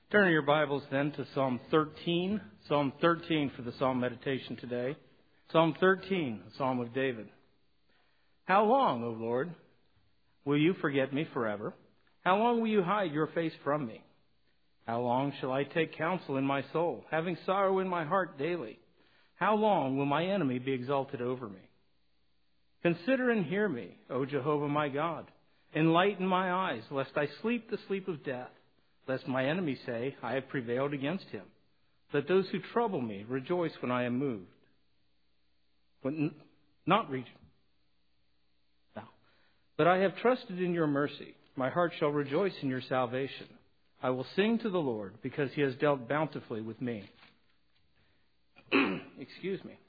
Turn your Bibles then to Psalm 13. Psalm 13 for the Psalm meditation today. Psalm 13, a Psalm of David. How long, O Lord, will you forget me forever? How long will you hide your face from me? How long shall I take counsel in my soul, having sorrow in my heart daily? How long will my enemy be exalted over me? Consider and hear me, O Jehovah my God. Enlighten my eyes, lest I sleep the sleep of death. Lest my enemies say, I have prevailed against him. Let those who trouble me rejoice when I am moved. But I have trusted in your mercy. My heart shall rejoice in your salvation. I will sing to the Lord because he has dealt bountifully with me. Excuse me.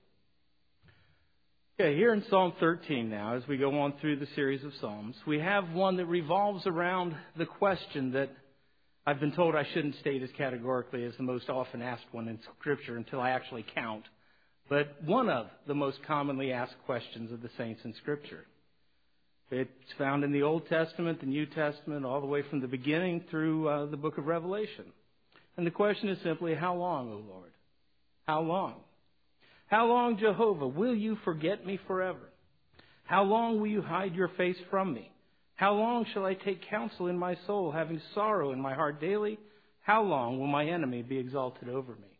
Okay, here in Psalm 13 now, as we go on through the series of Psalms, we have one that revolves around the question that I've been told I shouldn't state as categorically as the most often asked one in Scripture until I actually count, but one of the most commonly asked questions of the saints in Scripture. It's found in the Old Testament, the New Testament, all the way from the beginning through the book of Revelation. And the question is simply, how long, O Lord? How long? How long, Jehovah, will you forget me forever? How long will you hide your face from me? How long shall I take counsel in my soul, having sorrow in my heart daily? How long will my enemy be exalted over me?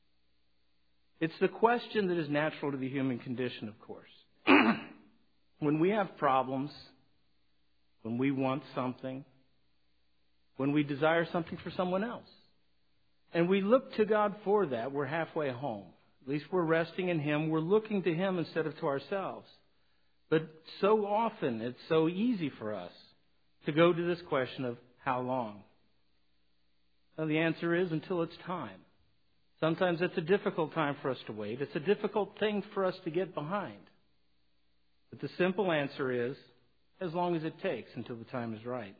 It's the question that is natural to the human condition, of course. When we have problems, when we want something, when we desire something for someone else, and we look to God for that, we're halfway home. At least we're resting in Him. We're looking to Him instead of to ourselves. But so often, it's so easy for us to go to this question of how long? Well, the answer is until it's time. Sometimes it's a difficult time for us to wait. It's a difficult thing for us to get behind. But the simple answer is as long as it takes until the time is right.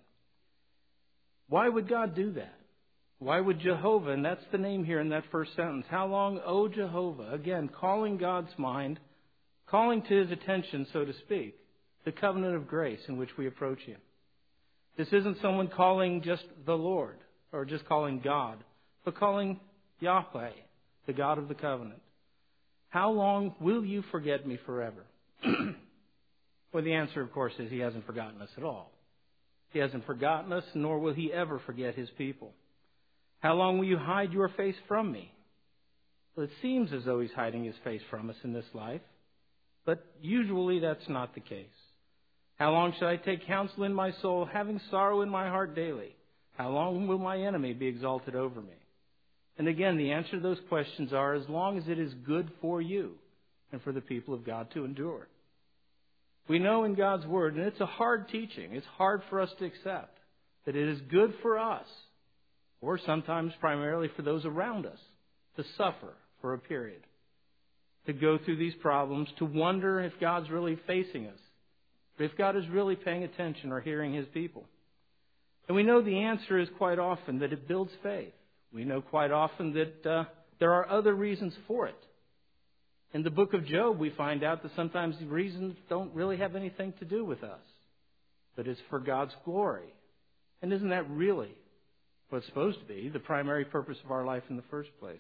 Why would God do that? Why would Jehovah, and that's the name here in that first sentence, how long, O Jehovah? Again, calling God's mind, calling to His attention, so to speak, the covenant of grace in which we approach Him. This isn't someone calling just the Lord or just calling God, but calling Yahweh, the God of the covenant. How long will you forget me forever? Well, the answer, of course, is He hasn't forgotten us at all. He hasn't forgotten us, nor will He ever forget His people. How long will you hide your face from me? Well, it seems as though He's hiding His face from us in this life, but usually that's not the case. How long shall I take counsel in my soul, having sorrow in my heart daily? How long will my enemy be exalted over me? And again, the answer to those questions are as long as it is good for you and for the people of God to endure. We know in God's Word, and it's a hard teaching, it's hard for us to accept, that it is good for us, or sometimes primarily for those around us, to suffer for a period, to go through these problems, to wonder if God's really facing us, if God is really paying attention or hearing His people. And we know the answer is quite often that it builds faith. We know quite often that there are other reasons for it. In the book of Job, we find out that sometimes the reasons don't really have anything to do with us, but it's for God's glory. And isn't that really what it's supposed to be, the primary purpose of our life in the first place?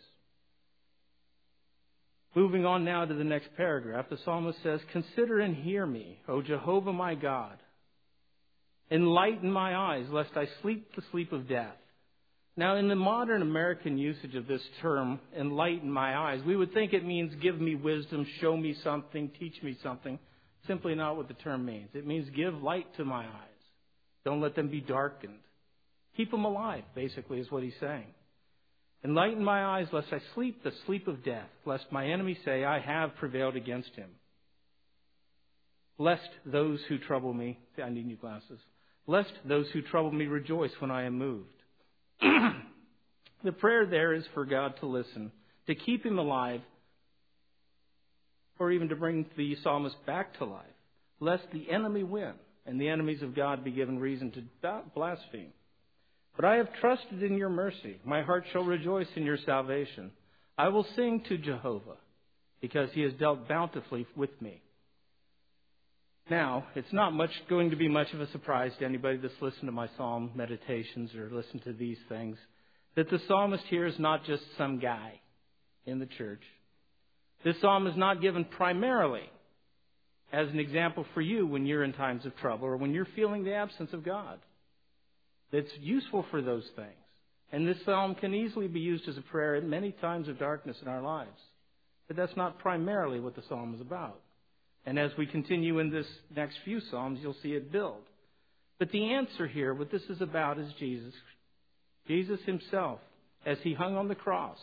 Moving on now to the next paragraph, the psalmist says, Consider and hear me, O Jehovah my God. Enlighten my eyes, lest I sleep the sleep of death. Now, in the modern American usage of this term, enlighten my eyes, we would think it means give me wisdom, show me something, teach me something. Simply not what the term means. It means give light to my eyes. Don't let them be darkened. Keep them alive, basically, is what he's saying. Enlighten my eyes, lest I sleep the sleep of death, lest my enemies say, I have prevailed against him. Lest those who trouble me, I need new glasses, lest those who trouble me rejoice when I am moved. The prayer there is for God to listen, to keep him alive, or even to bring the psalmist back to life, lest the enemy win and the enemies of God be given reason to blaspheme. But I have trusted in your mercy. My heart shall rejoice in your salvation. I will sing to Jehovah, because he has dealt bountifully with me. Now, it's not going to be much of a surprise to anybody that's listened to my psalm meditations or listened to these things that the psalmist here is not just some guy in the church. This psalm is not given primarily as an example for you when you're in times of trouble or when you're feeling the absence of God. It's useful for those things. And this psalm can easily be used as a prayer at many times of darkness in our lives. But that's not primarily what the psalm is about. And as we continue in this next few psalms, you'll see it build. But the answer here, what this is about, is Jesus. Jesus himself, as he hung on the cross,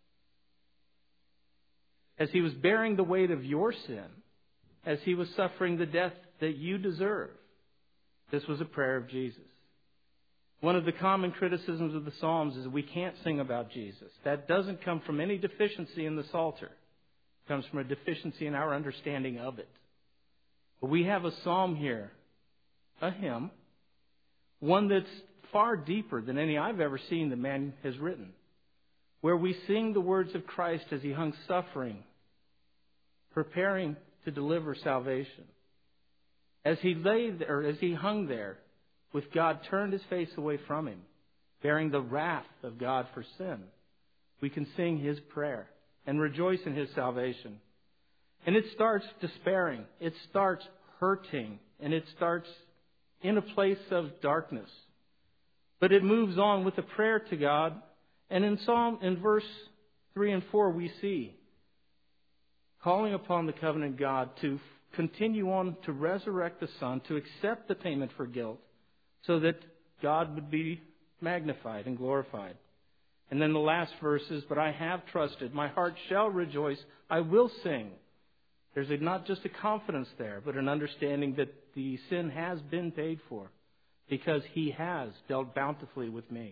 as he was bearing the weight of your sin, as he was suffering the death that you deserve. This was a prayer of Jesus. One of the common criticisms of the Psalms is that we can't sing about Jesus. That doesn't come from any deficiency in the Psalter. It comes from a deficiency in our understanding of it. But we have a psalm here, a hymn, one that's far deeper than any I've ever seen that man has written, where we sing the words of Christ as he hung suffering, preparing to deliver salvation. As he lay there, as he hung there, with God turned his face away from him, bearing the wrath of God for sin, we can sing his prayer and rejoice in his salvation. And it starts despairing, it starts hurting, and it starts in a place of darkness. But it moves on with a prayer to God. And in verse 3 and 4, we see calling upon the covenant God to continue on to resurrect the Son, to accept the payment for guilt, so that God would be magnified and glorified. And then the last verse is, but I have trusted, my heart shall rejoice, I will sing. There's not just a confidence there, but an understanding that the sin has been paid for, because he has dealt bountifully with me.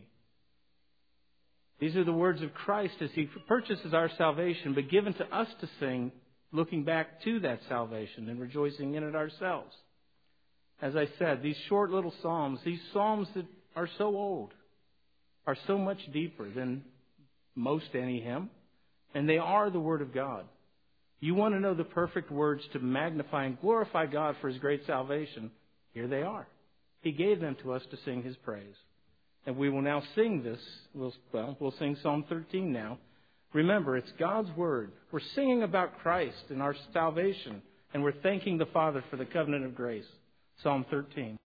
These are the words of Christ as he purchases our salvation, but given to us to sing, looking back to that salvation and rejoicing in it ourselves. As I said, these short little psalms, these psalms that are so old, are so much deeper than most any hymn, and they are the Word of God. You want to know the perfect words to magnify and glorify God for his great salvation? Here they are. He gave them to us to sing his praise. And we will now sing this. We'll sing Psalm 13 now. Remember, it's God's Word. We're singing about Christ and our salvation, and we're thanking the Father for the covenant of grace. Psalm 13.